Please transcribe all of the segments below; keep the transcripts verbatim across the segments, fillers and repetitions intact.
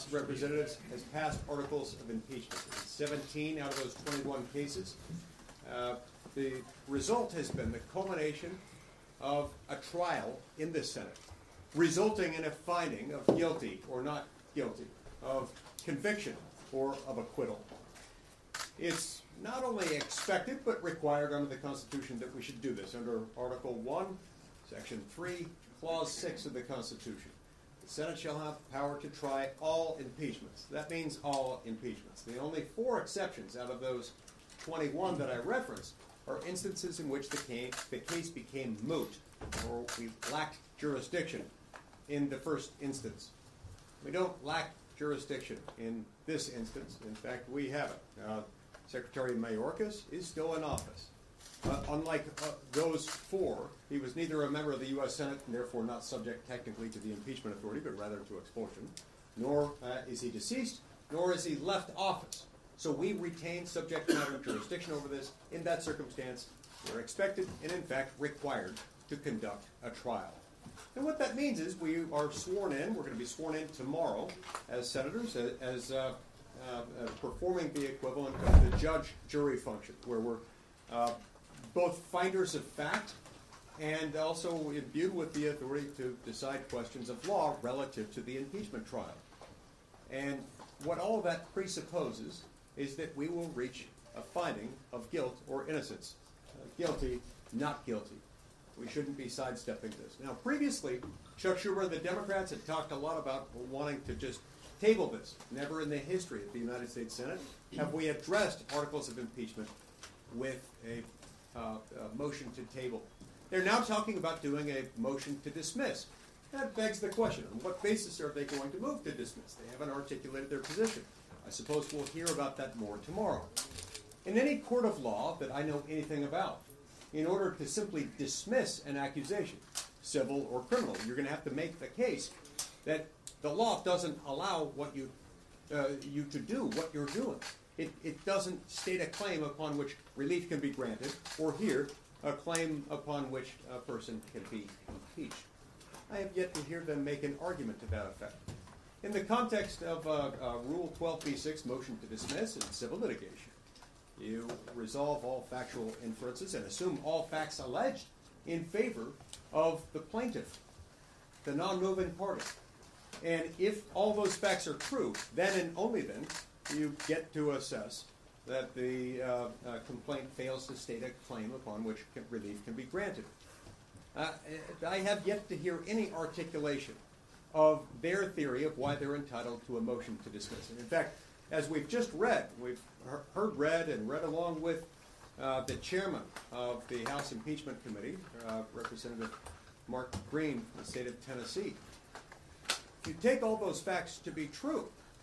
of Representatives has passed articles of impeachment. In seventeen out of those twenty-one cases, uh, the result has been the culmination of a trial in the Senate, resulting in a finding of guilty or not guilty, of conviction or of acquittal. It's not only expected but required under the Constitution that we should do this. Under Article one, Section three, Clause six of the Constitution, the Senate shall have power to try all impeachments. That means all impeachments. The only four exceptions out of those twenty-one that I referenced are instances in which the case, the case became moot, or we lacked jurisdiction in the first instance. We don't lack jurisdiction in this instance. In fact, we have it. Uh, Secretary Mayorkas is still in office. Uh, unlike uh, those four, he was neither a member of the U S Senate and therefore not subject technically to the impeachment authority, but rather to expulsion, nor uh, is he deceased, nor is he left office. So we retain subject matter jurisdiction over this. In that circumstance, we're expected and in fact required to conduct a trial. And what that means is we are sworn in. We're going to be sworn in tomorrow as senators, as, as uh, uh, uh, performing the equivalent of the judge-jury function, where we're uh, both finders of fact and also imbued with the authority to decide questions of law relative to the impeachment trial. And what all of that presupposes is that we will reach a finding of guilt or innocence. Uh, guilty, not guilty. We shouldn't be sidestepping this. Now, previously, Chuck Schumer and the Democrats had talked a lot about wanting to just table this. Never in the history of the United States Senate have we addressed articles of impeachment with a, uh, a motion to table. They're now talking about doing a motion to dismiss. That begs the question, on what basis are they going to move to dismiss? They haven't articulated their position. I suppose we'll hear about that more tomorrow. In any court of law that I know anything about, in order to simply dismiss an accusation, civil or criminal, you're going to have to make the case that the law doesn't allow what you uh, you to do what you're doing. It, it doesn't state a claim upon which relief can be granted, or here, a claim upon which a person can be impeached. I have yet to hear them make an argument to that effect. In the context of uh, uh, Rule twelve b six, motion to dismiss in civil litigation, you resolve all factual inferences and assume all facts alleged in favor of the plaintiff, the non-moving party. And if all those facts are true, then and only then you get to assess that the uh, uh, complaint fails to state a claim upon which can, relief can be granted. Uh, I have yet to hear any articulation of their theory of why they're entitled to a motion to dismiss. And in fact, as we've just read, we've heard read and read along with uh, the chairman of the House Impeachment Committee, uh, Representative Mark Green from the state of Tennessee. If you take all those facts to be true,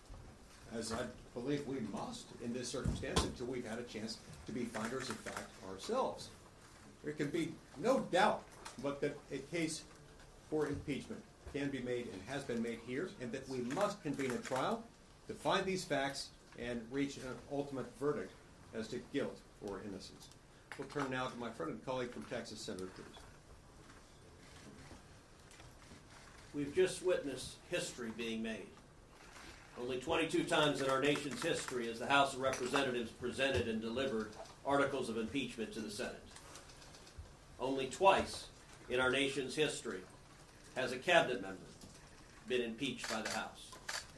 as I believe we must in this circumstance until we've had a chance to be finders of fact ourselves, there can be no doubt but that a case for impeachment can be made and has been made here, and that we must convene a trial to find these facts and reach an ultimate verdict as to guilt or innocence. We'll turn now to my friend and colleague from Texas, Senator Cruz. We've just witnessed history being made. Only twenty-two times in our nation's history has the House of Representatives presented and delivered articles of impeachment to the Senate. Only twice in our nation's history has a cabinet member been impeached by the House.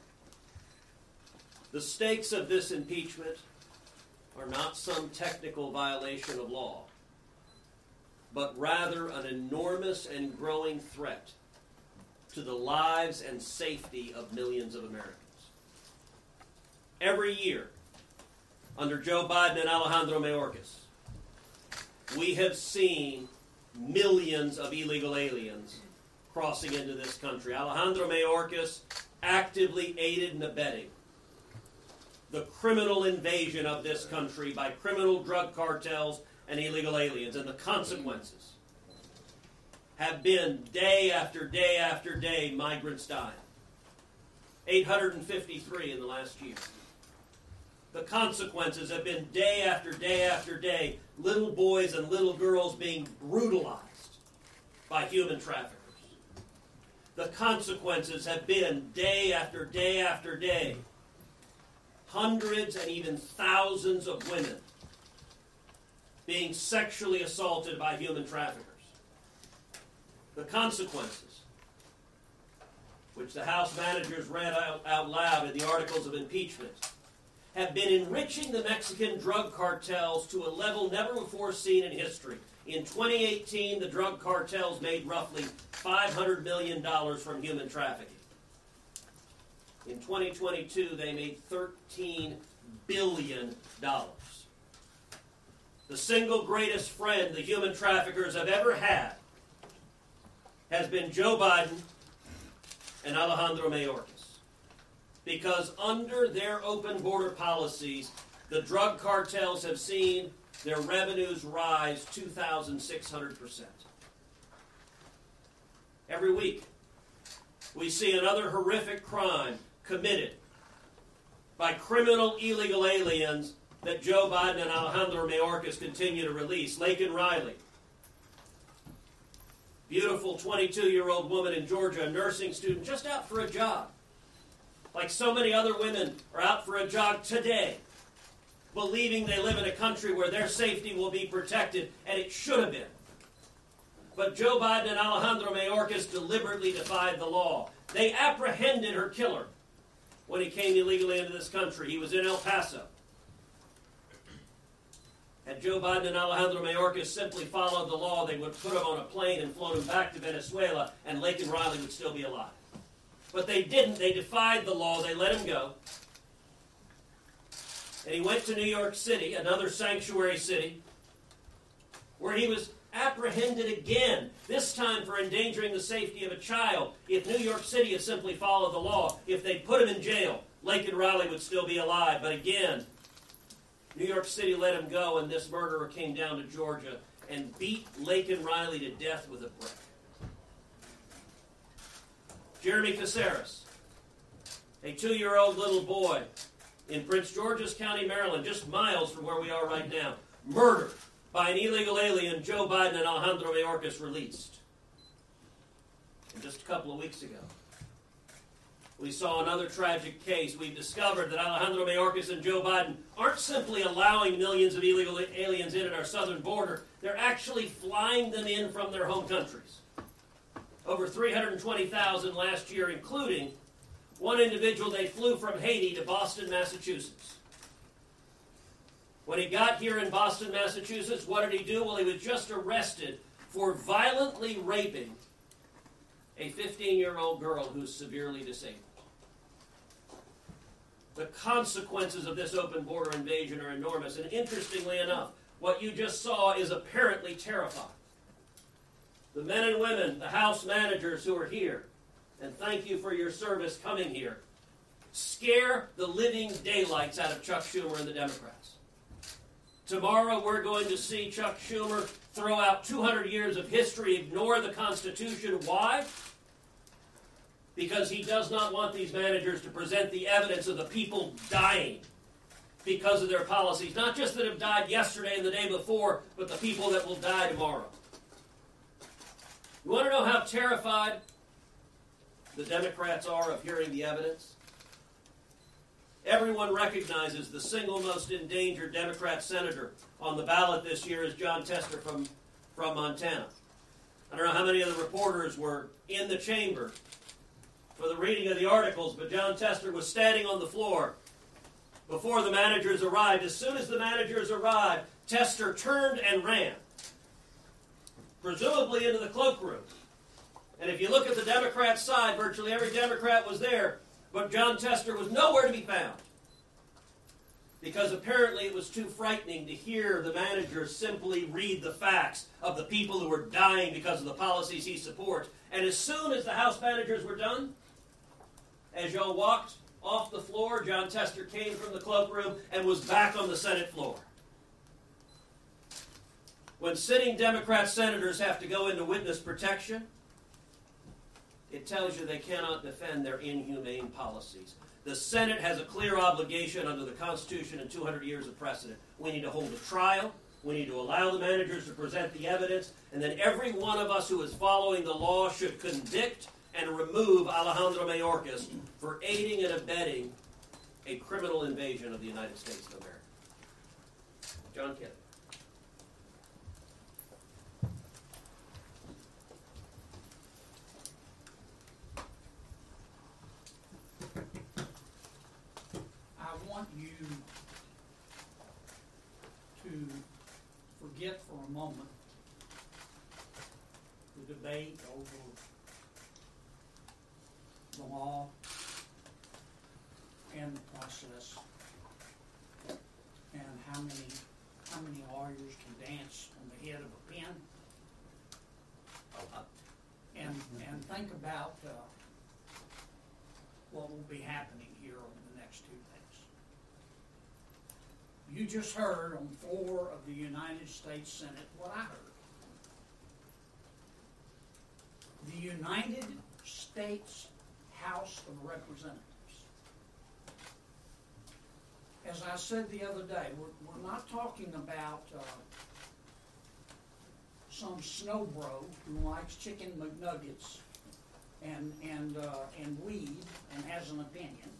The stakes of this impeachment are not some technical violation of law, but rather an enormous and growing threat to the lives and safety of millions of Americans. Every year, under Joe Biden and Alejandro Mayorkas, we have seen millions of illegal aliens crossing into this country. Alejandro Mayorkas actively aided and abetting the criminal invasion of this country by criminal drug cartels and illegal aliens, and the consequences have been day after day after day migrants dying. eight hundred fifty-three in the last year. The consequences have been day after day after day, little boys and little girls being brutalized by human traffickers. the consequences have been day after day after day. Hundreds and even thousands of women being sexually assaulted by human traffickers. The consequences, which the House managers read out, out loud in the articles of impeachment, have been enriching the Mexican drug cartels to a level never before seen in history. In twenty eighteen, the drug cartels made roughly five hundred million dollars from human trafficking. In twenty twenty-two, they made thirteen billion dollars. The single greatest friend the human traffickers have ever had has been Joe Biden and Alejandro Mayorkas. Because under their open border policies, the drug cartels have seen their revenues rise two thousand six hundred percent. Every week, we see another horrific crime committed by criminal illegal aliens that Joe Biden and Alejandro Mayorkas continue to release. Laken Riley, beautiful twenty-two-year-old woman in Georgia, a nursing student, just out for a jog. Like so many other women are out for a jog today, believing they live in a country where their safety will be protected, and it should have been. But Joe Biden and Alejandro Mayorkas deliberately defied the law. They apprehended her killer when he came illegally into this country. He was in El Paso. Had Joe Biden and Alejandro Mayorkas simply followed the law, they would have put him on a plane and flown him back to Venezuela, and Laken Riley would still be alive. But they didn't. They defied the law. They let him go. And he went to New York City, another sanctuary city, where he was apprehended again, this time for endangering the safety of a child. If New York City had simply followed the law, if they put him in jail, Laken Riley would still be alive. But again, New York City let him go, and this murderer came down to Georgia and beat Laken Riley to death with a brick. Jeremy Caceres, a two-year-old little boy in Prince George's County, Maryland, just miles from where we are right now, murdered by an illegal alien Joe Biden and Alejandro Mayorkas released. And just a couple of weeks ago, we saw another tragic case. We've discovered that Alejandro Mayorkas and Joe Biden aren't simply allowing millions of illegal aliens in at our southern border. They're actually flying them in from their home countries. Over three hundred twenty thousand last year, including one individual they flew from Haiti to Boston, Massachusetts. When he got here in Boston, Massachusetts, what did he do? Well, he was just arrested for violently raping a fifteen-year-old girl who's severely disabled. The consequences of this open border invasion are enormous, and interestingly enough, what you just saw is apparently terrifying. The men and women, the House managers who are here, and thank you for your service coming here, scare the living daylights out of Chuck Schumer and the Democrats. Tomorrow we're going to see Chuck Schumer throw out two hundred years of history, ignore the Constitution. Why? Because he does not want these managers to present the evidence of the people dying because of their policies. Not just that have died yesterday and the day before, but the people that will die tomorrow. You want to know how terrified the Democrats are of hearing the evidence? Everyone recognizes the single most endangered Democrat senator on the ballot this year is Jon Tester from, from Montana. I don't know how many of the reporters were in the chamber for the reading of the articles, but Jon Tester was standing on the floor before the managers arrived. As soon as the managers arrived, Tester turned and ran, presumably into the cloakroom. And if you look at the Democrat side, virtually every Democrat was there, but Jon Tester was nowhere to be found. Because apparently it was too frightening to hear the managers simply read the facts of the people who were dying because of the policies he supports. And as soon as the House managers were done, as y'all walked off the floor, Jon Tester came from the cloakroom and was back on the Senate floor. When sitting Democrat senators have to go into witness protection, it tells you they cannot defend their inhumane policies. The Senate has a clear obligation under the Constitution and two hundred years of precedent. We need to hold a trial. We need to allow the managers to present the evidence. And then every one of us who is following the law should convict and remove Alejandro Mayorkas for aiding and abetting a criminal invasion of the United States of America. John Kennedy. I want you to forget for a moment the debate over the law and the process and how many how many lawyers can dance on the head of a pin. Oh, And and think about uh, what will be happening here over the next two days. You just heard on the floor of the United States Senate what I heard. The United States House of Representatives. As I said the other day, we're, we're not talking about uh, some snow bro who likes chicken McNuggets and and uh, and weed and has an opinion.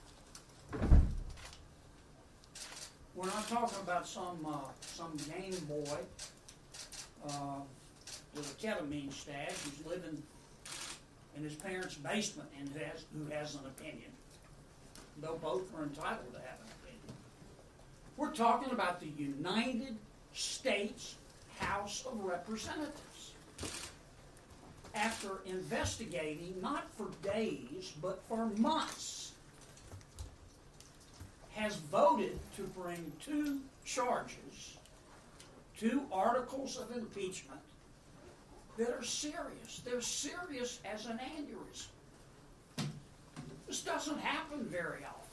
We're not talking about some uh, some game boy uh, with a ketamine stash who's living in his parents' basement and who has who has an opinion. Though both are entitled to have an opinion. We're talking about the United States House of Representatives. After investigating, not for days, but for months, has voted to bring two charges, two articles of impeachment that are serious. They're serious as an aneurysm. This doesn't happen very often.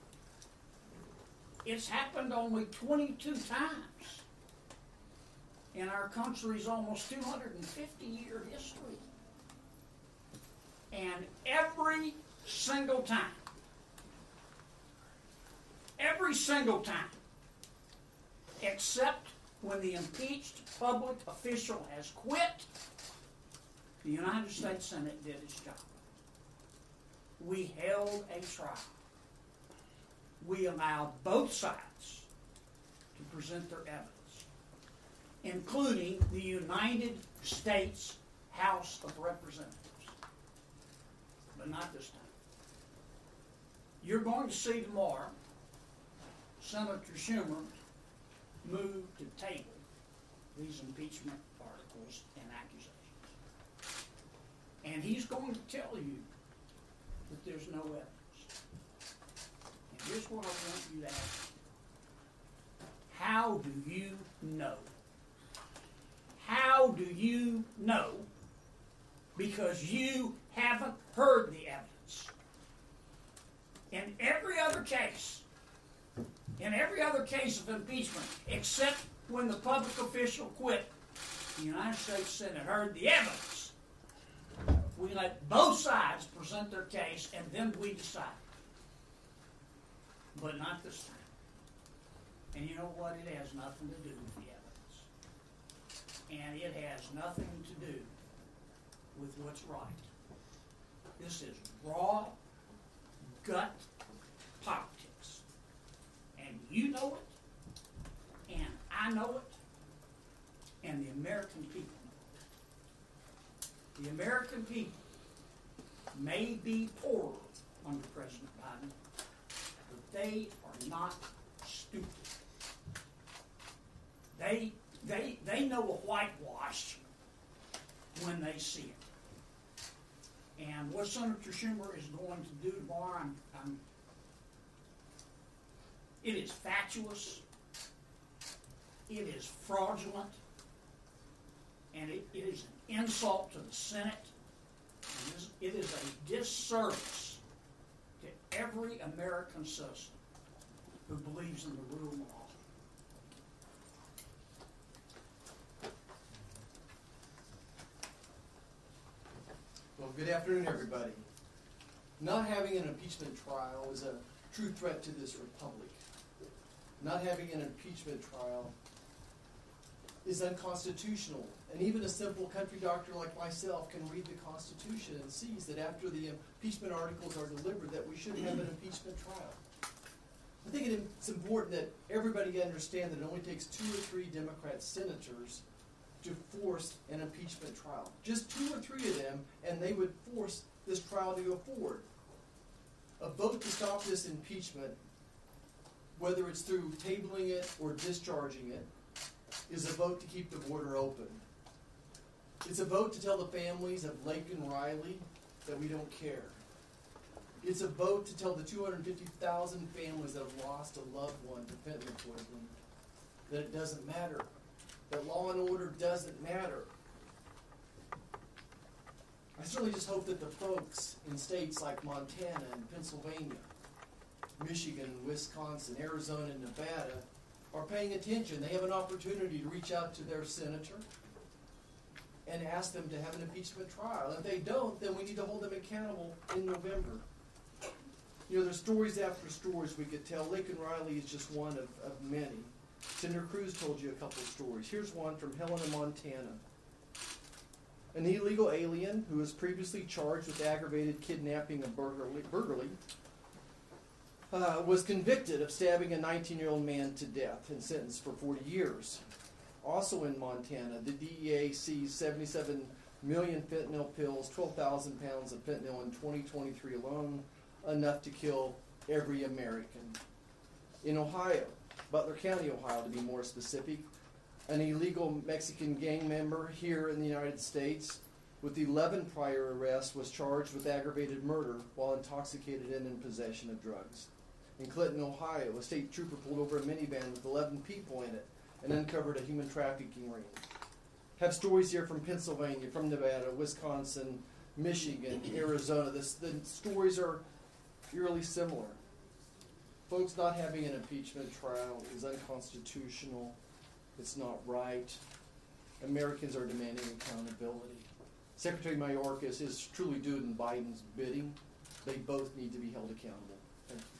It's happened only twenty-two times in our country's almost two hundred fifty year history. And every single time, every single time, except when the impeached public official has quit, the United States Senate did its job. We held a trial. We allowed both sides to present their evidence, including the United States House of Representatives. But not this time. You're going to see tomorrow Senator Schumer move to table these impeachment articles and accusations. And he's going to tell you that there's no evidence. And here's what I want you to ask. How do you know? How do you know? Because you haven't heard the evidence. In every other case, in every other case of impeachment, except when the public official quit, the United States Senate heard the evidence. We let both sides present their case, and then we decide. But not this time. And you know what? It has nothing to do with the evidence. And it has nothing to do with what's right. This is raw gut politics. And you know it, and I know it, and the American people know it. The American people may be poorer under President Biden, but they are not stupid. They they they know a whitewash when they see it. And what Senator Schumer is going to do tomorrow, I'm, I'm, it is fatuous, it is fraudulent, and it, it is an insult to the Senate, and it is, it is a disservice to every American citizen who believes in the rule of law. Well, good afternoon, everybody. Not having an impeachment trial is a true threat to this republic. Not having an impeachment trial is unconstitutional. And even a simple country doctor like myself can read the Constitution and sees that after the impeachment articles are delivered that we should have an impeachment trial. I think it's important that everybody understand that it only takes two or three Democrat senators to force an impeachment trial. Just two or three of them, and they would force this trial to go forward. A vote to stop this impeachment, whether it's through tabling it or discharging it, is a vote to keep the border open. It's a vote to tell the families of Lake and Riley that we don't care. It's a vote to tell the two hundred fifty thousand families that have lost a loved one to fentanyl poisoning that it doesn't matter, that law and order doesn't matter. I certainly just hope that the folks in states like Montana and Pennsylvania, Michigan, Wisconsin, Arizona, and Nevada are paying attention. They have an opportunity to reach out to their senator and ask them to have an impeachment trial. And if they don't, then we need to hold them accountable in November. You know, there's stories after stories we could tell. Lake and Riley is just one of, of many. Senator Cruz told you a couple of stories. Here's one from Helena, Montana. An illegal alien who was previously charged with aggravated kidnapping and burglary, burglary uh, was convicted of stabbing a nineteen-year-old man to death and sentenced for forty years. Also in Montana, the D E A seized seventy-seven million fentanyl pills, twelve thousand pounds of fentanyl in twenty twenty-three alone, enough to kill every American. In Ohio, Butler County, Ohio to be more specific, an illegal Mexican gang member here in the United States with eleven prior arrests was charged with aggravated murder while intoxicated and in possession of drugs. In Clinton, Ohio, a state trooper pulled over a minivan with eleven people in it and uncovered a human trafficking ring. Have stories here from Pennsylvania, from Nevada, Wisconsin, Michigan, Arizona. This, the stories are eerily similar. Folks, not having an impeachment trial is unconstitutional. It's not right. Americans are demanding accountability. Secretary Mayorkas is truly doing Biden's bidding. They both need to be held accountable. Thank you.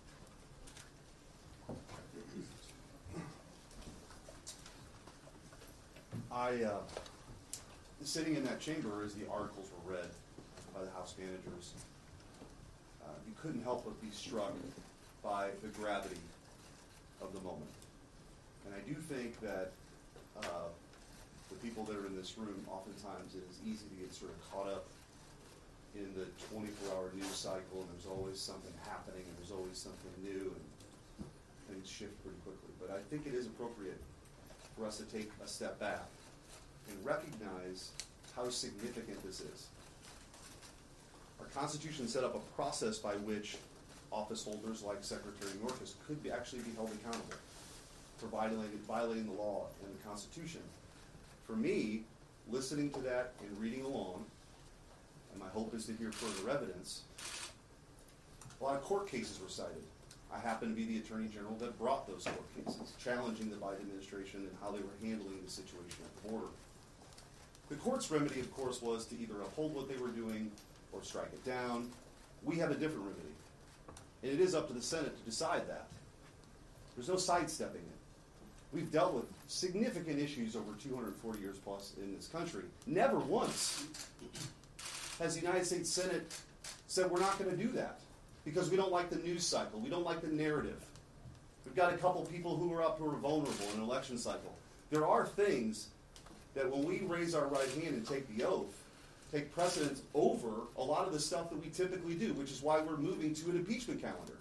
I, uh, sitting in that chamber as the articles were read by the House managers, uh, you couldn't help but be struck by the gravity of the moment. And I do think that uh, the people that are in this room, oftentimes it is easy to get sort of caught up in the twenty-four hour news cycle, and there's always something happening, and there's always something new, and things shift pretty quickly. But I think it is appropriate for us to take a step back and recognize how significant this is. Our Constitution set up a process by which office holders like Secretary Mayorkas could be, actually be held accountable for violating, violating the law and the Constitution. For me, listening to that and reading along, and my hope is to hear further evidence, a lot of court cases were cited. I happen to be the Attorney General that brought those court cases, challenging the Biden administration and how they were handling the situation at the border. The court's remedy, of course, was to either uphold what they were doing or strike it down. We have a different remedy, and it is up to the Senate to decide that. There's no sidestepping it. We've dealt with significant issues over two hundred forty years plus in this country. Never once has the United States Senate said we're not going to do that because we don't like the news cycle. We don't like the narrative. We've got a couple people who are up who are vulnerable in an election cycle. There are things that when we raise our right hand and take the oath, take precedence over a lot of the stuff that we typically do, which is why we're moving to an impeachment calendar.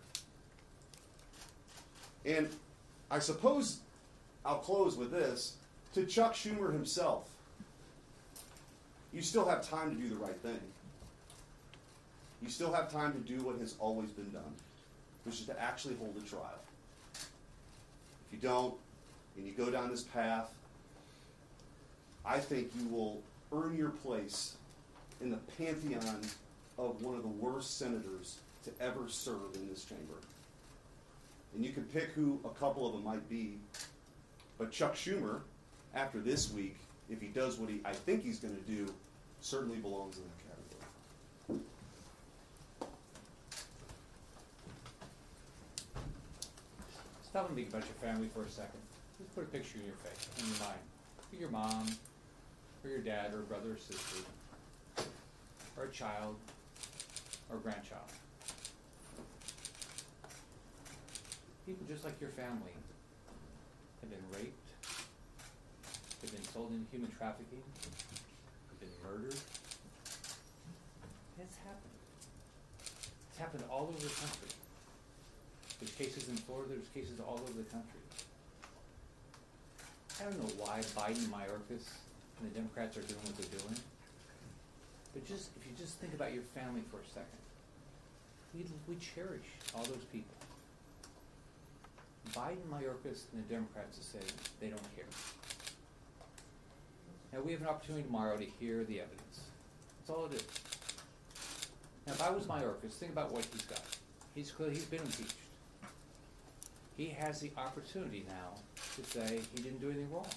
And I suppose I'll close with this. To Chuck Schumer himself, you still have time to do the right thing. You still have time to do what has always been done, which is to actually hold a trial. If you don't, and you go down this path, I think you will earn your place in the pantheon of one of the worst senators to ever serve in this chamber. And you can pick who a couple of them might be, but Chuck Schumer, after this week, if he does what he, I think he's going to do, certainly belongs in that category. Stop and think about your family for a second. Just put a picture in your face, in your mind. for your mom, or your dad, or brother or sister, or a child, or grandchild. People just like your family have been raped, have been sold into human trafficking, have been murdered. It's happened. It's happened all over the country. There's cases in Florida, there's cases all over the country. I don't know why Biden, Mayorkas, and the Democrats are doing what they're doing. But just if you just think about your family for a second, we, we cherish all those people. Biden, Mayorkas, and the Democrats have said they don't care. Now we have an opportunity tomorrow to hear the evidence. That's all it is. Now if I was Mayorkas, think about what he's got. He's clearly, he's been impeached. He has the opportunity now to say he didn't do anything wrong.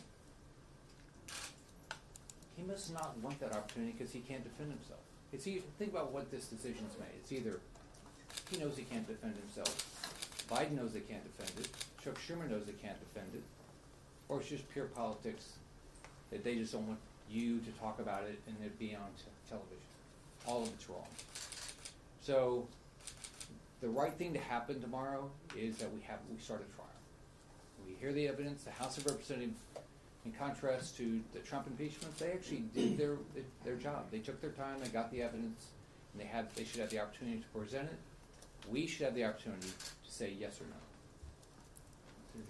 He must not want that opportunity because he can't defend himself. It's either, think about what this decision's made. It's either he knows he can't defend himself, Biden knows they can't defend it, Chuck Schumer knows they can't defend it, or it's just pure politics that they just don't want you to talk about it and it be on t- television. All of it's wrong. So the right thing to happen tomorrow is that we have we start a trial. We hear the evidence. The House of Representatives, in contrast to the Trump impeachment, they actually did their their job. They took their time. They got the evidence, and they had they should have the opportunity to present it. We should have the opportunity to say yes or no. Your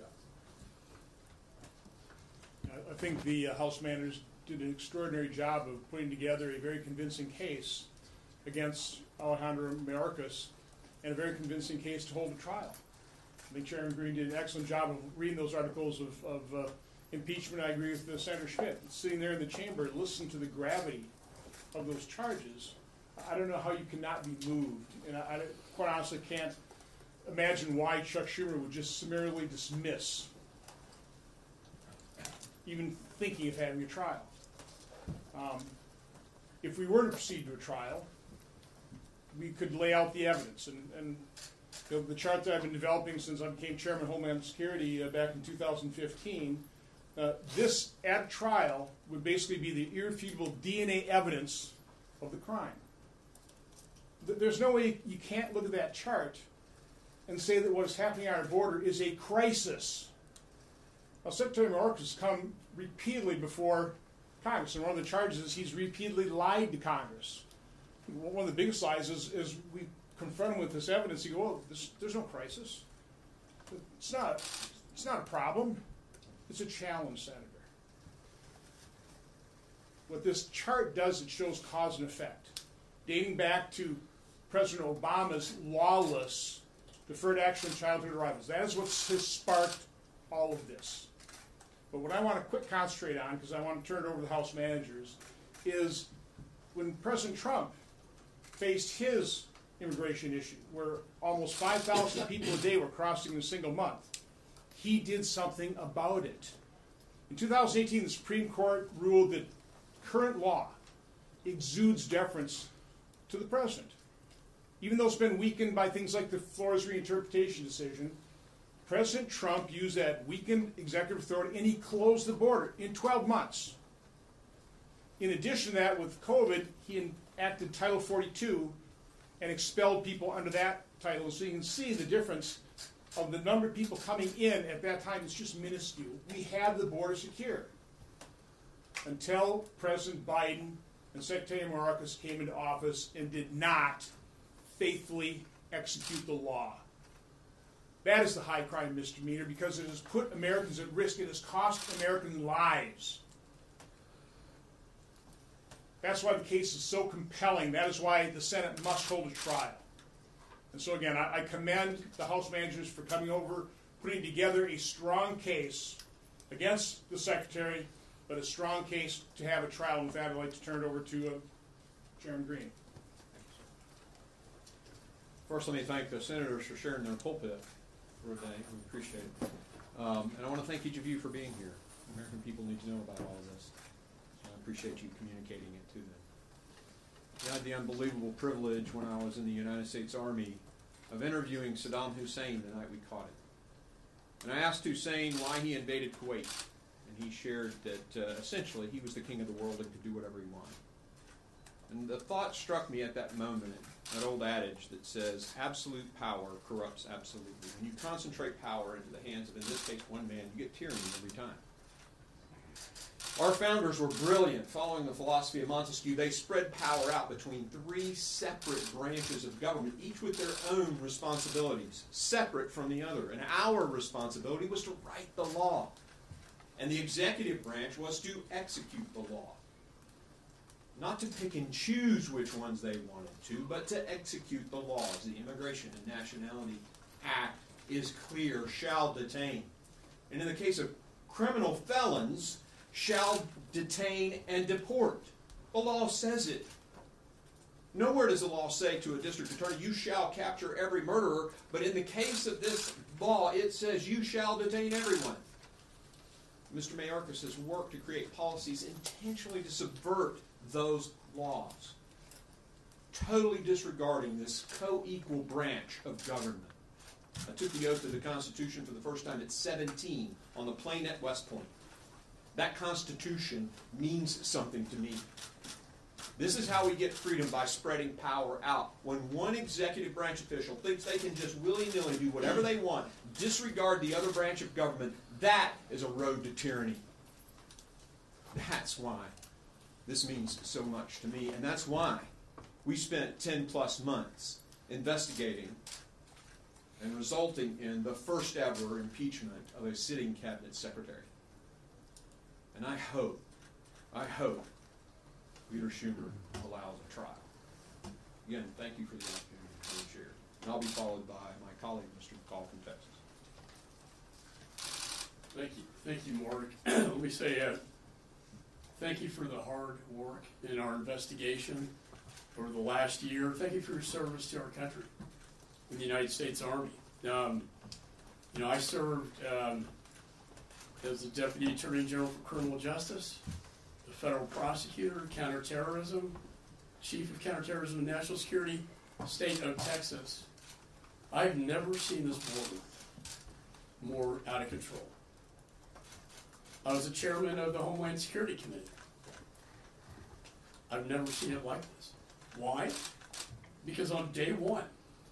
job. I think the uh, House managers did an extraordinary job of putting together a very convincing case against Alejandro Mayorkas and a very convincing case to hold a trial. I think Chairman Green did an excellent job of reading those articles of, of uh, impeachment. I agree with uh, Senator Schmidt. Sitting there in the chamber, listening to the gravity of those charges, I don't know how you cannot be moved. And I, I quite honestly can't imagine why Chuck Schumer would just summarily dismiss even thinking of having a trial. Um, if we were to proceed to a trial, we could lay out the evidence. And, and the, the chart that I've been developing since I became Chairman of Homeland Security uh, back in two thousand fifteen, uh, this at trial would basically be the irrefutable D N A evidence of the crime. Th- there's no way you can't look at that chart and say that what is happening on our border is a crisis. Now, Secretary Mayorkas has come repeatedly before Congress, and one of the charges is he's repeatedly lied to Congress. One of the biggest lies is, is we confront him with this evidence. He go, "Oh, this, there's no crisis. It's not. It's not a problem. It's a challenge, Senator." What this chart does, it shows cause and effect, dating back to President Obama's lawless deferred action on childhood arrivals. That is what has sparked all of this. But what I want to quick concentrate on, because I want to turn it over to the House managers, is when President Trump faced his immigration issue, where almost five thousand people a day were crossing in a single month, he did something about it. In two thousand eighteen, the Supreme Court ruled that current law exudes deference to the president. Even though it's been weakened by things like the Flores reinterpretation decision, President Trump used that weakened executive authority and he closed the border in twelve months. In addition to that, with COVID, he enacted Title forty-two and expelled people under that title. So you can see the difference of the number of people coming in at that time. It's just minuscule. We had the border secure until President Biden and Secretary Mayorkas came into office and did not faithfully execute the law. That is the high crime misdemeanor because it has put Americans at risk. It has cost American lives. That's why the case is so compelling. That is why the Senate must hold a trial. And so again, I, I commend the House managers for coming over, putting together a strong case against the Secretary, but a strong case to have a trial. And with that, I'd like to turn it over to uh, Chairman Green. First, let me thank the senators for sharing their pulpit for today. We appreciate it. Um, and I want to thank each of you for being here. American people need to know about all of this. So I appreciate you communicating it to them. I had the unbelievable privilege when I was in the United States Army of interviewing Saddam Hussein the night we caught him. And I asked Hussein why he invaded Kuwait. and he shared that uh, essentially he was the king of the world and could do whatever he wanted. And the thought struck me at that moment, that old adage that says, absolute power corrupts absolutely. When you concentrate power into the hands of, in this case, one man, you get tyranny every time. Our founders were brilliant. Following the philosophy of Montesquieu, they spread power out between three separate branches of government, each with their own responsibilities, separate from the other. And our responsibility was to write the law. And the executive branch was to execute the law. Not to pick and choose which ones they wanted to, but to execute the laws. The Immigration and Nationality Act is clear, shall detain. And in the case of criminal felons, shall detain and deport. The law says it. Nowhere does the law say to a district attorney, you shall capture every murderer, but in the case of this law, it says you shall detain everyone. Mister Mayorkas has worked to create policies intentionally to subvert those laws, totally disregarding this co-equal branch of government. I took the oath of the Constitution for the first time at seventeen on the plain at West Point. That Constitution means something to me. This is how we get freedom, by spreading power out. When one executive branch official thinks they can just willy-nilly do whatever they want, disregard the other branch of government, that is a road to tyranny. That's why this means so much to me, and that's why we spent ten plus months investigating and resulting in the first ever impeachment of a sitting cabinet secretary. And I hope, I hope Leader Schumer allows a trial. Again, thank you for the opportunity to share. And I'll be followed by my colleague, Mister McCall from Texas. Thank you. Thank you, Mark. Let me say uh, thank you for the hard work in our investigation over the last year. Thank you for your service to our country in the United States Army. Um, you know, I served um, as the Deputy Attorney General for Criminal Justice, the Federal Prosecutor, Counterterrorism, Chief of Counterterrorism and National Security, State of Texas. I've never seen this border more out of control. I was the chairman of the Homeland Security Committee. I've never seen it like this. Why? Because on day one,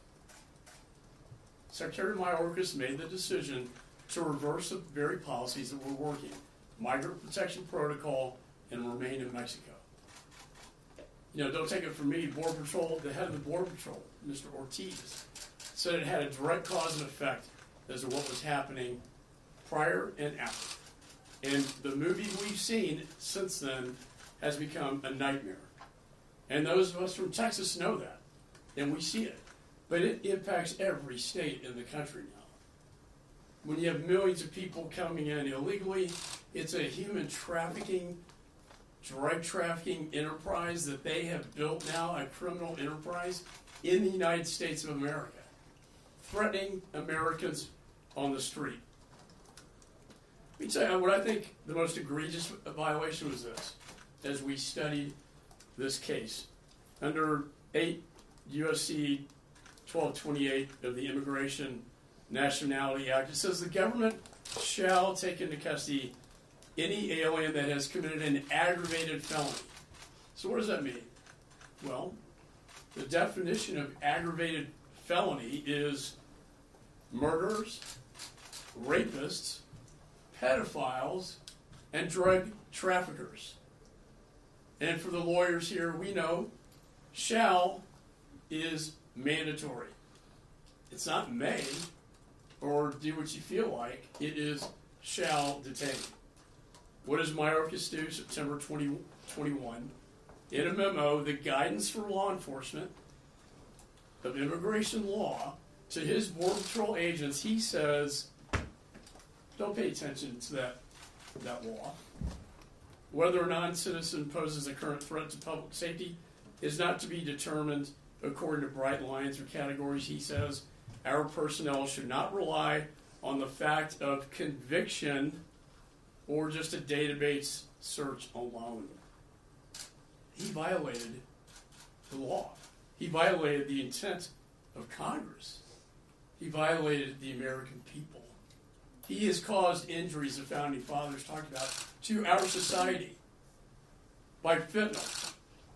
Secretary Mayorkas made the decision to reverse the very policies that were working, Migrant Protection Protocol and remain in Mexico. You know, don't take it from me, Border Patrol, the head of the Border Patrol, Mister Ortiz, said it had a direct cause and effect as to what was happening prior and after. And the movie we've seen since then has become a nightmare. And those of us from Texas know that, and we see it. But it impacts every state in the country now. When you have millions of people coming in illegally, it's a human trafficking, drug trafficking enterprise that they have built now, a criminal enterprise in the United States of America, threatening Americans on the street. Let me tell you what I think the most egregious violation was this, as we studied this case. Under eight U S C twelve twenty-eight of the Immigration Nationality Act, it says the government shall take into custody any alien that has committed an aggravated felony. So what does that mean? Well, the definition of aggravated felony is murderers, rapists, pedophiles, and drug traffickers. And for the lawyers here, we know shall is mandatory. It's not may or do what you feel like. It is shall detain. What does Mayorkas do September twenty twenty-one? In a memo, the guidance for law enforcement of immigration law to his Border Patrol agents, he says, don't pay attention to that, that law. Whether a non-citizen poses a current threat to public safety is not to be determined according to bright lines or categories, he says. Our personnel should not rely on the fact of conviction or just a database search alone. He violated the law. He violated the intent of Congress. He violated the American people. He has caused injuries the Founding Fathers talked about to our society by fentanyl.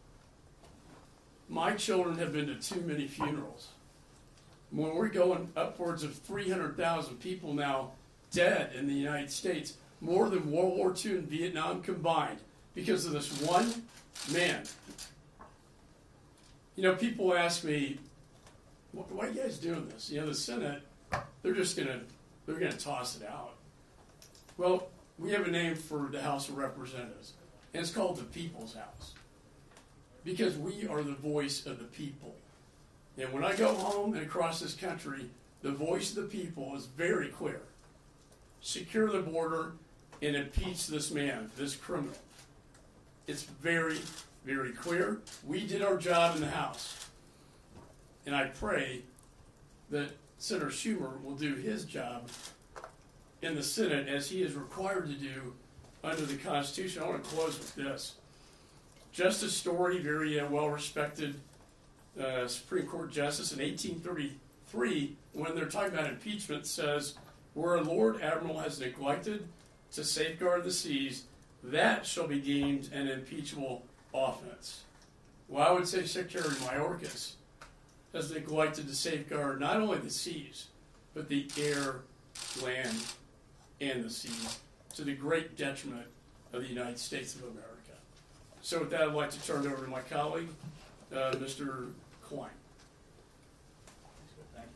My children have been to too many funerals. When we're going upwards of three hundred thousand people now dead in the United States, more than World War Two and Vietnam combined, because of this one man. You know, people ask me, why are you guys doing this? You know, the Senate, they're just going to, they're going to toss it out. Well, we have a name for the House of Representatives, and it's called the People's House. Because we are the voice of the people. And when I go home and across this country, the voice of the people is very clear. Secure the border and impeach this man, this criminal. It's very, very clear. We did our job in the House. And I pray that Senator Schumer will do his job in the Senate as he is required to do under the Constitution. I want to close with this. Justice Story, very uh, well-respected uh, Supreme Court justice in eighteen thirty-three, when they're talking about impeachment, says, where a Lord Admiral has neglected to safeguard the seas, that shall be deemed an impeachable offense. Well, I would say Secretary Mayorkas has neglected to safeguard not only the seas, but the air, land, and the seas, to the great detriment of the United States of America. So with that, I'd like to turn it over to my colleague, uh, Mister Klein. Thank you.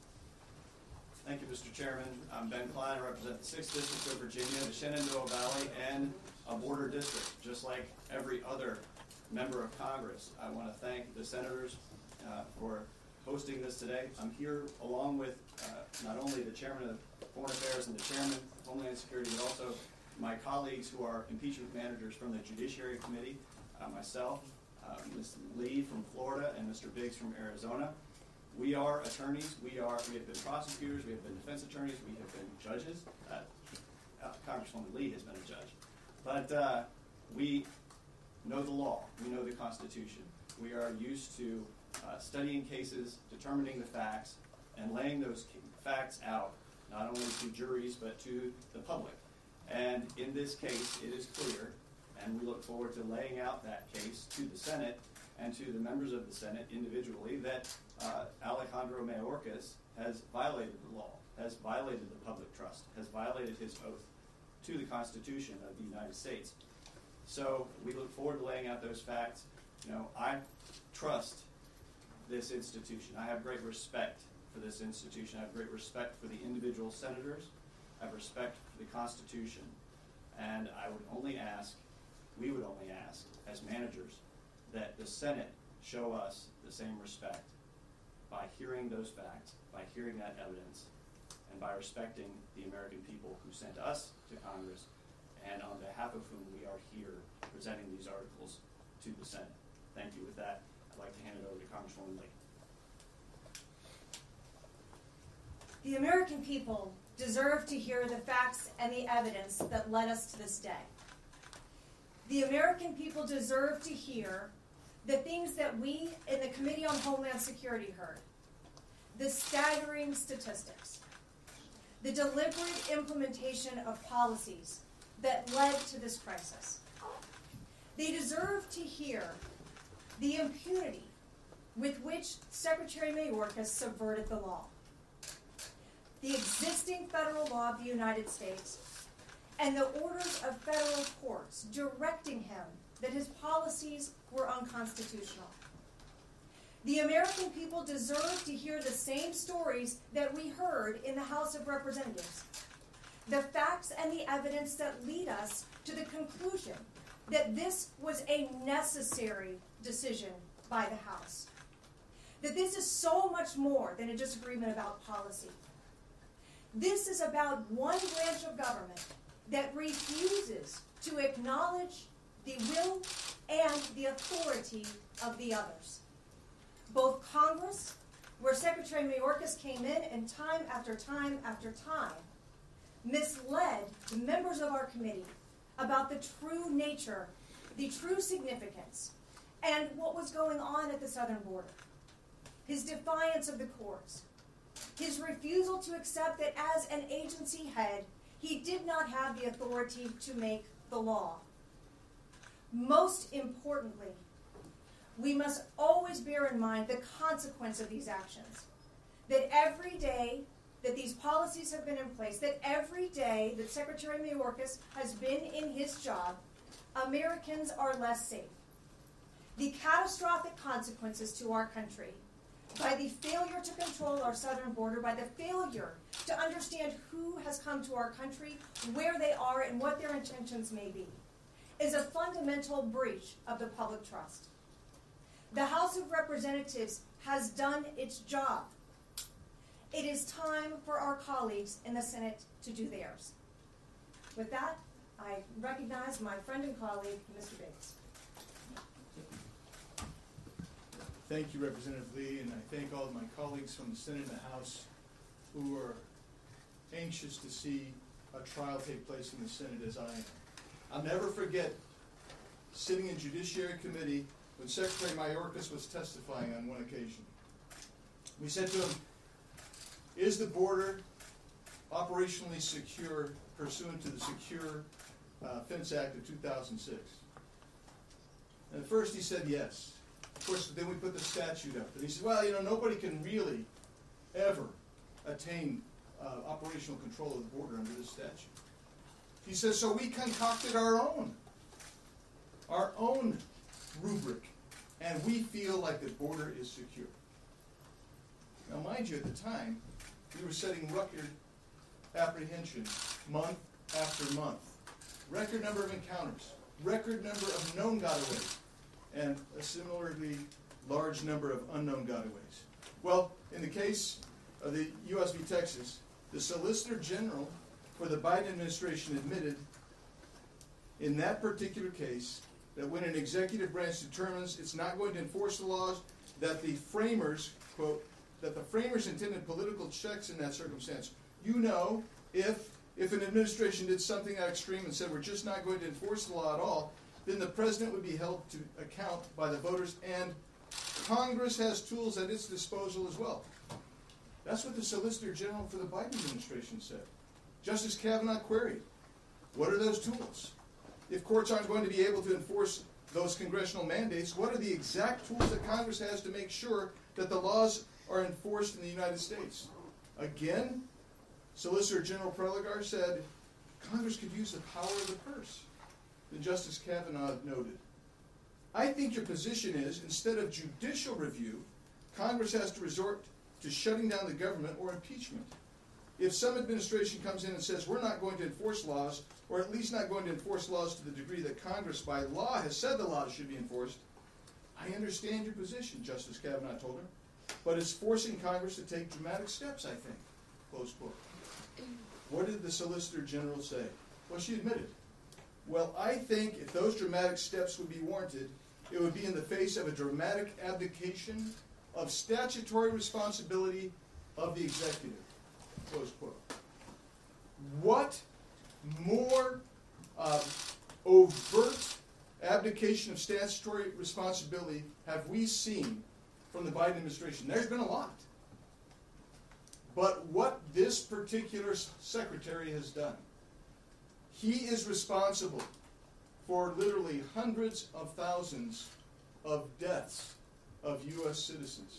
Thank you, Mister Chairman. I'm Ben Klein. I represent the sixth District of Virginia, the Shenandoah Valley, and a border district, just like every other member of Congress. I want to thank the senators uh, for hosting this today. I'm here along with uh, not only the Chairman of Foreign Affairs and the Chairman of Homeland Security, but also my colleagues who are impeachment managers from the Judiciary Committee, uh, myself, uh, Miz Lee from Florida, and Mister Biggs from Arizona. We are attorneys. We are. We have been prosecutors. We have been defense attorneys. We have been judges. Uh, uh, Congresswoman Lee has been a judge. But uh, we know the law. We know the Constitution. We are used to uh, studying cases, determining the facts, and laying those facts out, not only to juries, but to the public. And in this case, it is clear, and we look forward to laying out that case to the Senate and to the members of the Senate individually, that uh, Alejandro Mayorkas has violated the law, has violated the public trust, has violated his oath to the Constitution of the United States. So we look forward to laying out those facts. You know, I trust this institution. I have great respect for this institution. I have great respect for the individual senators. I have respect for the Constitution. And I would only ask, we would only ask, as managers, that the Senate show us the same respect by hearing those facts, by hearing that evidence, and by respecting the American people who sent us to Congress, and on behalf of whom we are here presenting these articles to the Senate. Thank you. With that, I'd like to hand it over to Congresswoman Lee. The American people deserve to hear the facts and the evidence that led us to this day. The American people deserve to hear the things that we in the Committee on Homeland Security heard. The staggering statistics. The deliberate implementation of policies that led to this crisis. They deserve to hear the impunity with which Secretary Mayorkas subverted the law, the existing federal law of the United States, and the orders of federal courts directing him that his policies were unconstitutional. The American people deserve to hear the same stories that we heard in the House of Representatives, the facts and the evidence that lead us to the conclusion that this was a necessary decision by the House, that this is so much more than a disagreement about policy. This is about one branch of government that refuses to acknowledge the will and the authority of the others. Both Congress, where Secretary Mayorkas came in and time after time after time misled the members of our committee about the true nature, the true significance, and what was going on at the southern border. His defiance of the courts, his refusal to accept that as an agency head, he did not have the authority to make the law. Most importantly, we must always bear in mind the consequence of these actions. That every day that these policies have been in place, that every day that Secretary Mayorkas has been in his job, Americans are less safe. The catastrophic consequences to our country, by the failure to control our southern border, by the failure to understand who has come to our country, where they are, and what their intentions may be, is a fundamental breach of the public trust. The House of Representatives has done its job. It is time for our colleagues in the Senate to do theirs. With that, I recognize my friend and colleague, Mister Bates. Thank you, Representative Lee, and I thank all of my colleagues from the Senate and the House who are anxious to see a trial take place in the Senate as I am. I'll never forget sitting in Judiciary Committee when Secretary Mayorkas was testifying on one occasion. We said to him, is the border operationally secure pursuant to the Secure uh, Fence Act of two thousand six? And at first he said yes. Of course, then we put the statute up. And he said, well, you know, nobody can really ever attain uh, operational control of the border under this statute. He says, so we concocted our own, our own rubric, and we feel like the border is secure. Now, mind you, at the time, we were setting record apprehension month after month. Record number of encounters, record number of known gotaways, and a similarly large number of unknown gotaways. Well, in the case of the U S v. Texas, the Solicitor General for the Biden administration admitted in that particular case that when an executive branch determines it's not going to enforce the laws, that the framers, quote, that the framers intended political checks in that circumstance. You know, if if an administration did something that extreme and said we're just not going to enforce the law at all, then the president would be held to account by the voters, and Congress has tools at its disposal as well. That's what the Solicitor General for the Biden administration said. Justice Kavanaugh queried, what are those tools? If courts aren't going to be able to enforce those congressional mandates, what are the exact tools that Congress has to make sure that the laws are enforced in the United States? Again, Solicitor General Prelogar said Congress could use the power of the purse. Then Justice Kavanaugh noted, I think your position is, instead of judicial review, Congress has to resort to shutting down the government or impeachment. If some administration comes in and says we're not going to enforce laws, or at least not going to enforce laws to the degree that Congress by law has said the laws should be enforced, I understand your position, Justice Kavanaugh told her, but it's forcing Congress to take dramatic steps, I think, close quote. What did the Solicitor General say? Well, she admitted, well, I think if those dramatic steps would be warranted, it would be in the face of a dramatic abdication of statutory responsibility of the executive, close quote. What more uh, overt abdication of statutory responsibility have we seen from the Biden administration? There's been a lot. But what this particular secretary has done, he is responsible for literally hundreds of thousands of deaths of U S citizens.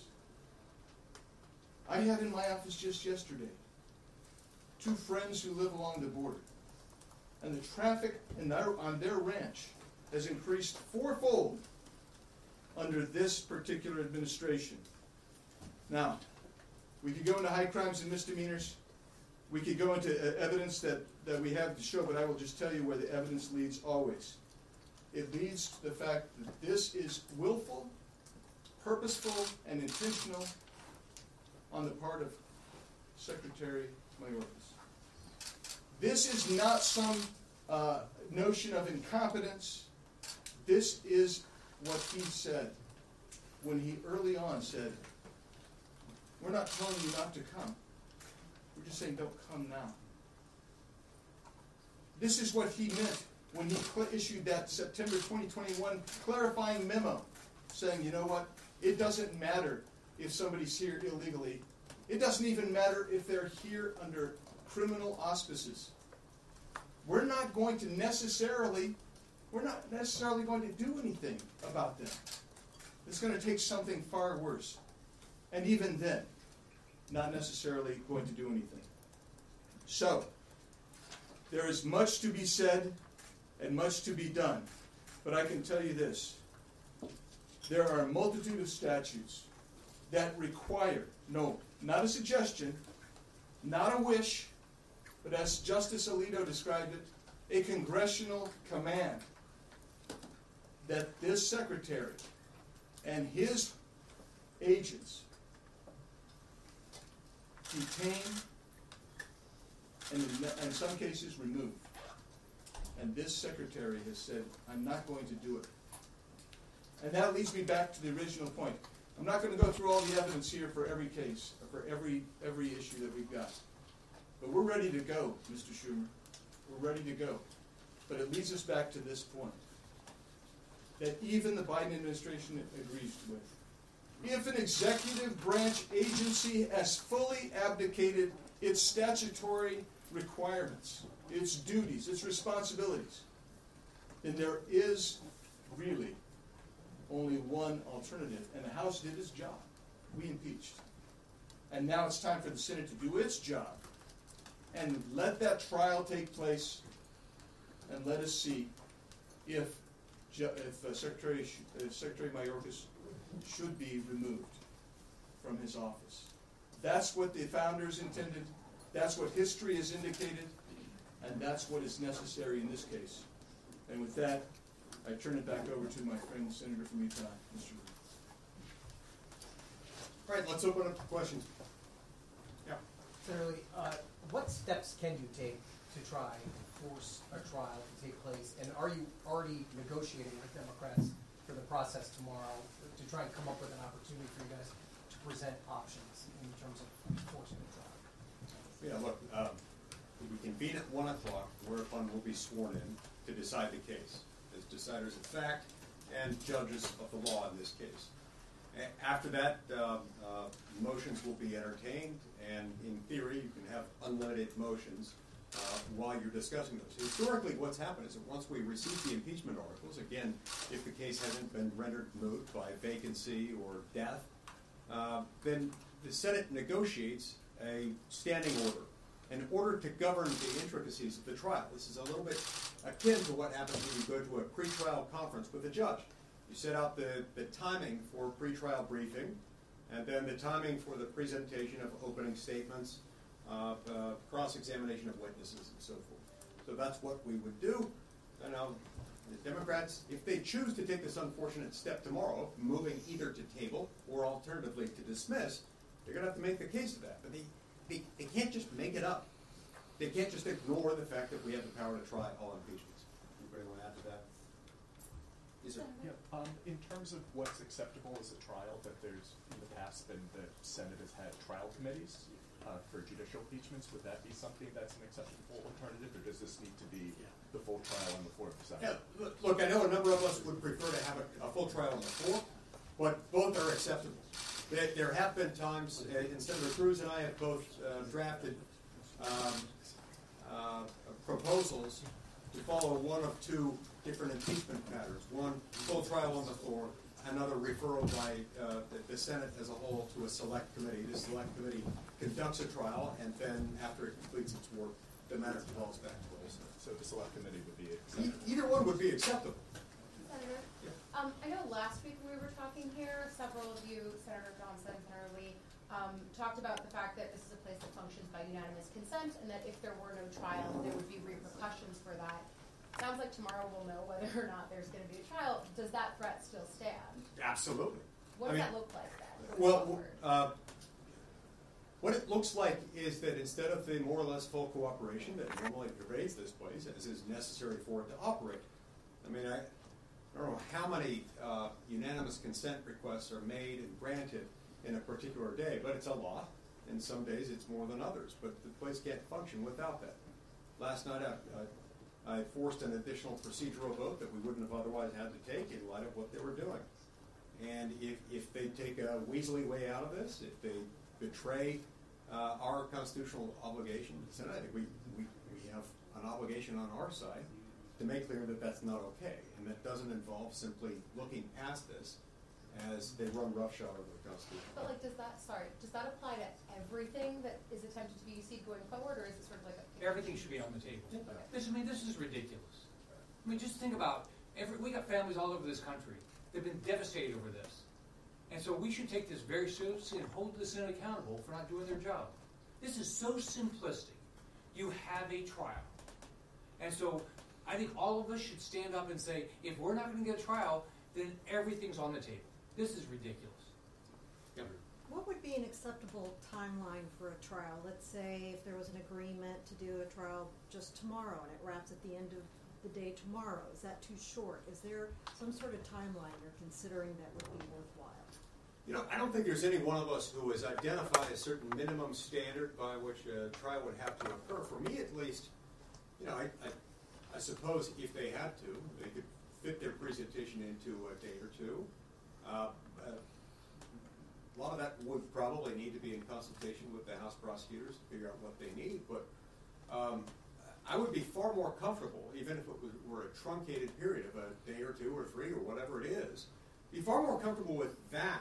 I had in my office just yesterday two friends who live along the border, and the traffic in their, on their ranch has increased fourfold under this particular administration. Now, we could go into high crimes and misdemeanors. We could go into uh, evidence that, that we have to show, but I will just tell you where the evidence leads always. It leads to the fact that this is willful, purposeful, and intentional on the part of Secretary Mayorkas. This is not some uh, notion of incompetence. This is what he said when he early on said, we're not telling you not to come. We're just saying don't come now. This is what he meant when he issued that September twenty twenty-one clarifying memo saying, you know what, it doesn't matter if somebody's here illegally. It doesn't even matter if they're here under criminal auspices. We're not going to necessarily, we're not necessarily going to do anything about them. It's going to take something far worse. And even then, not necessarily going to do anything. So, there is much to be said and much to be done. But I can tell you this. There are a multitude of statutes that require, no, not a suggestion, not a wish, but as Justice Alito described it, a congressional command that this secretary and his agents detain and in, in some cases remove. And this secretary has said, I'm not going to do it. And that leads me back to the original point. I'm not going to go through all the evidence here for every case, or for every every issue that we've got. But we're ready to go, Mister Schumer. We're ready to go. But it leads us back to this point, that even the Biden administration agrees with. If an executive branch agency has fully abdicated its statutory requirements, its duties, its responsibilities, then there is really only one alternative, and the House did its job. We impeached. And now it's time for the Senate to do its job and let that trial take place, and let us see if, if uh, Secretary, uh, Secretary Mayorkas should be removed from his office. That's what the founders intended, that's what history has indicated, and that's what is necessary in this case. And with that, I turn it back over to my friend, Senator from Utah, Mister Reed. All right, let's open up to questions. Yeah. Senator Lee, uh, what steps can you take to try to force a trial to take place? And are you already negotiating with Democrats for the process tomorrow to try and come up with an opportunity for you guys to present options in terms of forcing the trial? Yeah, look, um, we convene at one o'clock, whereupon we'll be sworn in to decide the case as deciders of fact and judges of the law in this case. A- after that, um, uh, motions will be entertained, and in theory, you can have unlimited motions uh, while you're discussing those. Historically, what's happened is that once we receive the impeachment articles, again, if the case hasn't been rendered moot by vacancy or death, uh, then the Senate negotiates a standing order in order to govern the intricacies of the trial. This is a little bit akin to what happens when you go to a pretrial conference with a judge. You set out the, the timing for pretrial briefing, and then the timing for the presentation of opening statements, uh, uh, cross-examination of witnesses, and so forth. So that's what we would do. And now, the Democrats, if they choose to take this unfortunate step tomorrow, moving either to table or alternatively to dismiss, they're going to have to make the case of that. But they, they, they can't just make it up. They can't just ignore the fact that we have the power to try all impeachments. Anybody want to add to that? Yes, sir. Yeah, um, in terms of what's acceptable as a trial, that there's in the past been the Senate has had trial committees uh, for judicial impeachments. Would that be something that's an acceptable alternative, or does this need to be the full trial on the floor of the Senate? Yeah, look, look, I know a number of us would prefer to have a, a full trial on the floor, but both are acceptable. There, there have been times, uh, and Senator Cruz and I have both uh, drafted um, uh, proposals to follow one of two different impeachment patterns. One, full trial on the floor, another referral by uh, the, the Senate as a whole to a select committee. The select committee conducts a trial, and then after it completes its work, the matter develops back to the whole Senate. So the select committee would be E- acceptable. either one would be acceptable. Senator, Yeah. um, I know last week we were talking here, several of you, Senator Johnson, Senator Lee, um, talked about the fact that this is a place that functions by unanimous consent, and that if there were no trial, there would be repercussions for that. Sounds like tomorrow we'll know whether or not there's going to be a trial. Does that threat still stand? Absolutely. What I does mean, that look like then? Well, Forward? uh, what it looks like is that instead of the more or less full cooperation that normally pervades this place, as is necessary for it to operate, I mean, I, I don't know how many uh, unanimous consent requests are made and granted in a particular day, but it's a lot, and some days it's more than others, but the place can't function without that. Last night I, I, I forced an additional procedural vote that we wouldn't have otherwise had to take in light of what they were doing. And if, if they take a weaselly way out of this, if they betray uh, our constitutional obligation to the Senate. I think we, we, we have an obligation on our side to make clear that that's not okay, and that doesn't involve simply looking past this as they run roughshod over the Constitution. But like, does that, sorry, does that apply to everything that is attempted to be U C going forward, or is it sort of like a? Everything should be on the table. This, I mean, this is ridiculous. I mean, just think about, every, we got families all over this country. They've been devastated over this. And so we should take this very seriously and hold the Senate accountable for not doing their job. This is so simplistic. You have a trial. And so I think all of us should stand up and say, if we're not going to get a trial, then everything's on the table. This is ridiculous. Yeah. What would be an acceptable timeline for a trial? Let's say if there was an agreement to do a trial just tomorrow and it wraps at the end of the day tomorrow. Is that too short? Is there some sort of timeline you're considering that would be worthwhile? You know, I don't think there's any one of us who has identified a certain minimum standard by which a trial would have to occur. For me, at least, you know, I, I, I suppose if they had to, they could fit their presentation into a day or two. Uh, uh, a lot of that would probably need to be in consultation with the House prosecutors to figure out what they need. But um, I would be far more comfortable, even if it was, were a truncated period of a day or two or three or whatever it is, be far more comfortable with that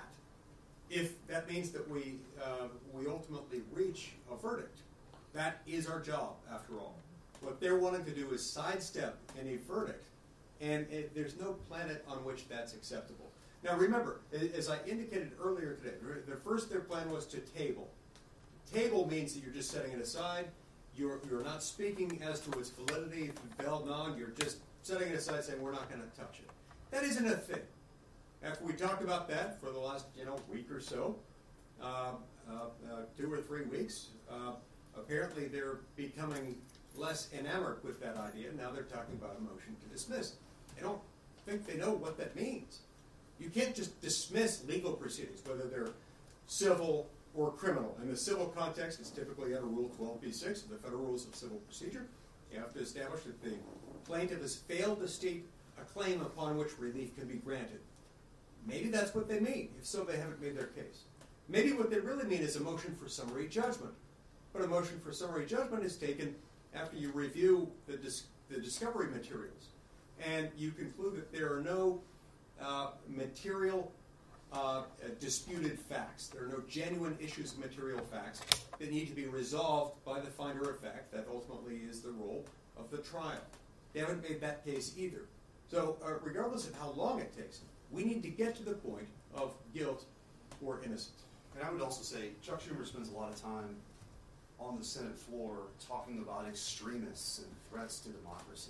if that means that we uh, we ultimately reach a verdict. That is our job, after all. What they're wanting to do is sidestep any verdict, and it, there's no planet on which that's acceptable. Now remember, as I indicated earlier today, the first their plan was to table. Table means that you're just setting it aside. You're, you're not speaking as to its validity, vel non, you're just setting it aside saying we're not going to touch it. That isn't a thing. After we talked about that for the last you know week or so, uh, uh, uh, two or three weeks, uh, apparently they're becoming less enamored with that idea. Now they're talking about a motion to dismiss. I don't think they know what that means. You can't just dismiss legal proceedings, whether they're civil or criminal. In the civil context, it's typically under Rule twelve b six of the Federal Rules of Civil Procedure. You have to establish that the plaintiff has failed to state a claim upon which relief can be granted. Maybe that's what they mean. If so, they haven't made their case. Maybe what they really mean is a motion for summary judgment. But a motion for summary judgment is taken after you review the, dis the discovery materials. And you conclude that there are no uh, material uh, disputed facts. There are no genuine issues of material facts that need to be resolved by the finder of fact. That ultimately is the role of the trial. They haven't made that case either. So uh, regardless of how long it takes, we need to get to the point of guilt or innocence. And I would also say Chuck Schumer spends a lot of time on the Senate floor talking about extremists and threats to democracy.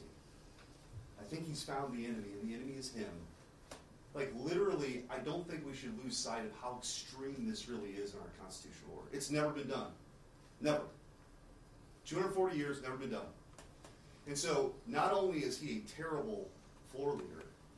I think he's found the enemy, and the enemy is him. Like, literally, I don't think we should lose sight of how extreme this really is in our constitutional order. It's never been done. Never. two hundred forty years, never been done. And so, not only is he a terrible floor leader,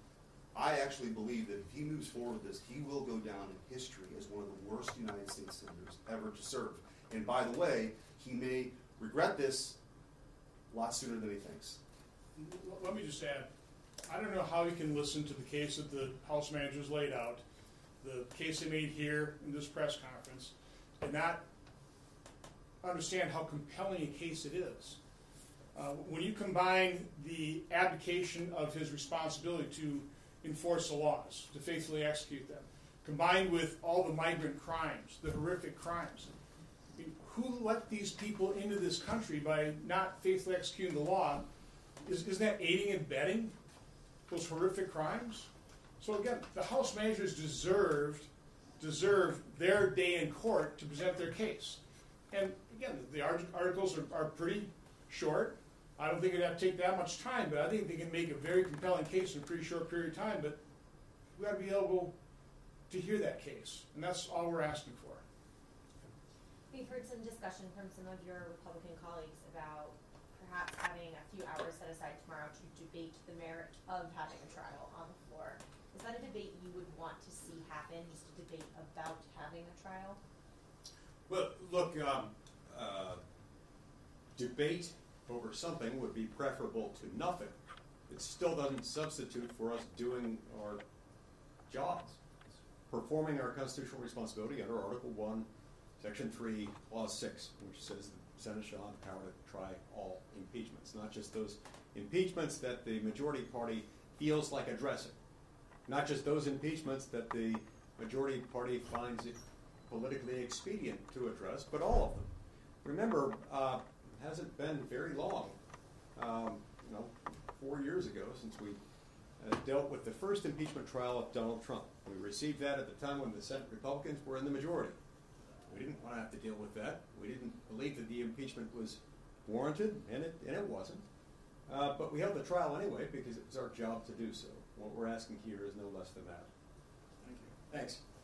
I actually believe that if he moves forward with this, he will go down in history as one of the worst United States senators ever to serve. And by the way, he may regret this a lot sooner than he thinks. Let me just add, I don't know how you can listen to the case that the House managers laid out, the case they made here in this press conference, and not understand how compelling a case it is. Uh, when you combine the abdication of his responsibility to enforce the laws, to faithfully execute them, combined with all the migrant crimes, the horrific crimes, I mean, who let these people into this country by not faithfully executing the law? Is, isn't that aiding and abetting those horrific crimes? So again, the House managers deserved deserve their day in court to present their case. And again, the articles are, are pretty short. I don't think it'd have to take that much time, but I think they can make a very compelling case in a pretty short period of time. But we've got to be able to hear that case, and that's all we're asking for. We've heard some discussion from some of your Republican colleagues about perhaps having a few hours set aside tomorrow to debate the merit of having a trial on the floor. Is that a debate you would want to see happen, just a debate about having a trial? Well, look, um, uh, debate over something would be preferable to nothing. It still doesn't substitute for us doing our jobs, performing our constitutional responsibility under Article one, Section three, Clause six, which says the Senate shall have the power to try all impeachments, not just those impeachments that the majority party feels like addressing, not just those impeachments that the majority party finds it politically expedient to address, but all of them. Remember, uh, it hasn't been very long, um, you know, four years ago since we uh, dealt with the first impeachment trial of Donald Trump. We received that at the time when the Senate Republicans were in the majority. We didn't want to have to deal with that. We didn't believe that the impeachment was warranted, and it, and it wasn't. Uh, but we held the trial anyway because it was our job to do so. What we're asking here is no less than that. Thank you. Thanks.